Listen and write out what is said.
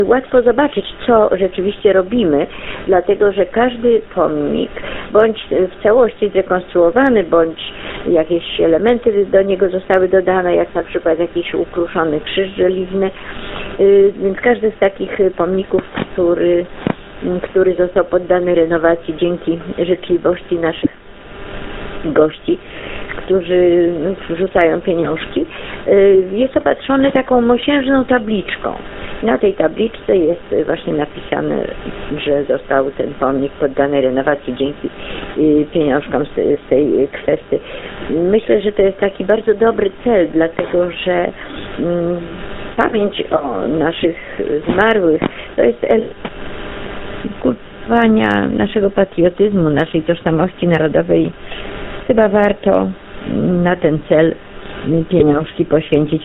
Łatwo zobaczyć, co rzeczywiście robimy, dlatego że każdy pomnik, bądź w całości zrekonstruowany, bądź jakieś elementy do niego zostały dodane, jak na przykład jakiś ukruszony krzyż żeliwny, więc każdy z takich pomników, który został poddany renowacji dzięki życzliwości naszych gości, którzy wrzucają pieniążki, jest opatrzony taką mosiężną tabliczką. Na tej tabliczce jest właśnie napisane, że został ten pomnik poddany renowacji dzięki pieniążkom z tej kwestii. Myślę, że to jest taki bardzo dobry cel, dlatego że pamięć o naszych zmarłych to jest kultywowania naszego patriotyzmu, naszej tożsamości narodowej. Chyba warto na ten cel pieniążki poświęcić.